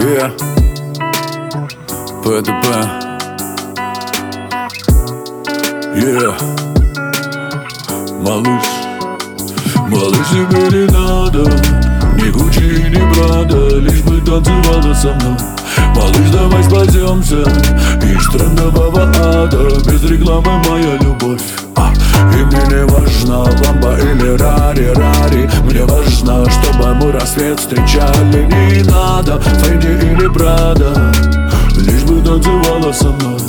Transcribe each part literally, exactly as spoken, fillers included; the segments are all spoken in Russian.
Yeah. пэ дэ пэ. Yeah. Малыш, малыш, тебе не надо ни Гуччи, ни Прада, лишь бы танцевала со мной. Малыш, давай спасемся из трендового ада. Без рекламы моя любовь. а, И мне не важно, ламбо или рари, рари. Мне важно, чтобы мы рассвет встречали. Не надо Фенди или Прада, лишь бы танцевала со мной.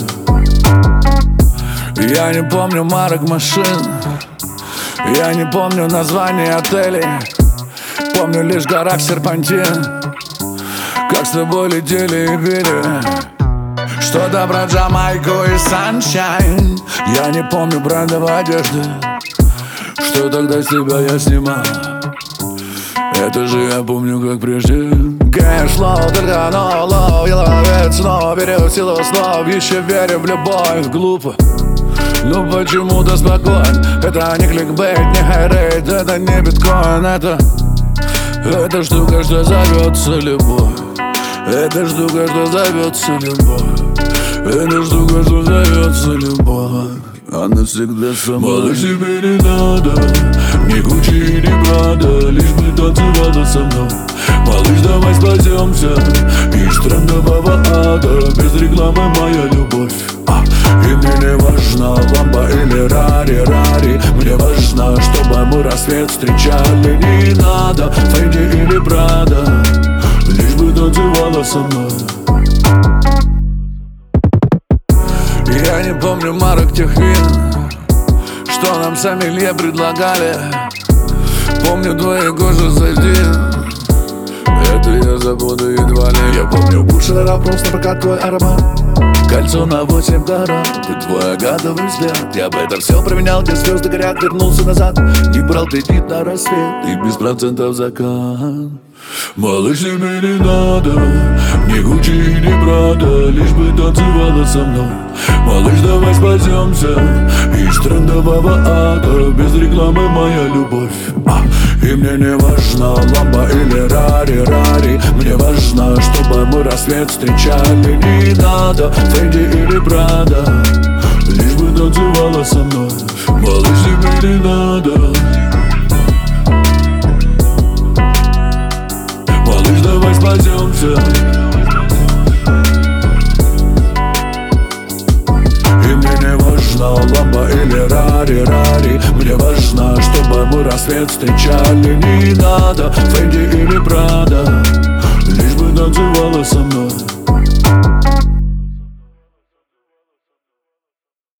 Я не помню марок машин, я не помню название отелей. Помню лишь горах серпантин, как с тобой летели и пили что-то про Джамайку и Саншайн. Я не помню брендов одежды, что тогда с тебя я снимал. Это же я помню как прежде. Кэш, лоу, только но лоу. Я ловец снова, беру силу слов. Еще верю в любовь, глупо, но почему-то спокоен. Это не кликбейт, не хайрейт, это не биткоин. Это, это штука, что зовется любовь. Это штука, что зовется любовь. Это штука, что зовется любовь. Она всегда со мной. Малыш, тебе не надо ни Гуччи, ни Прада, лишь бы танцевала со мной. Малыш, давай спасемся из трендового ада. Без рекламы моя любовь. а, И мне не важно, ламбо или рари, рари. Мне важно, чтобы мы рассвет встречали. Не надо Фенди или Прада, лишь бы танцевала со мной. Я не помню марок тех вин, что нам сомелье предлагали. Помню твои кожи зайди, это я забуду едва ли. Я помню Бушера, просто пока твой аромат. Кольцо на восемь карат, и твой агатовый взгляд. Я бы это все променял, где звезды горят, вернулся назад. Не брал кредит на рассвет и без процентов закат. Малыш, тебе не надо ни Гуччи, ни Прада, лишь бы танцевала со мной. Малыш, давай спасемся из трендового ада. Без рекламы моя любовь. а, И мне не важно, ламбо или рари, рари. Мне важно, чтобы мы рассвет встречали. Не надо Фенди или Прада, лишь бы танцевала со мной. Малыш, тебе не надо. Малыш, давай спасемся. И мне не важно, ламбо или рари, рари. Мне важно, чтобы мы рассвет встречали. Не надо Фенди или Прада,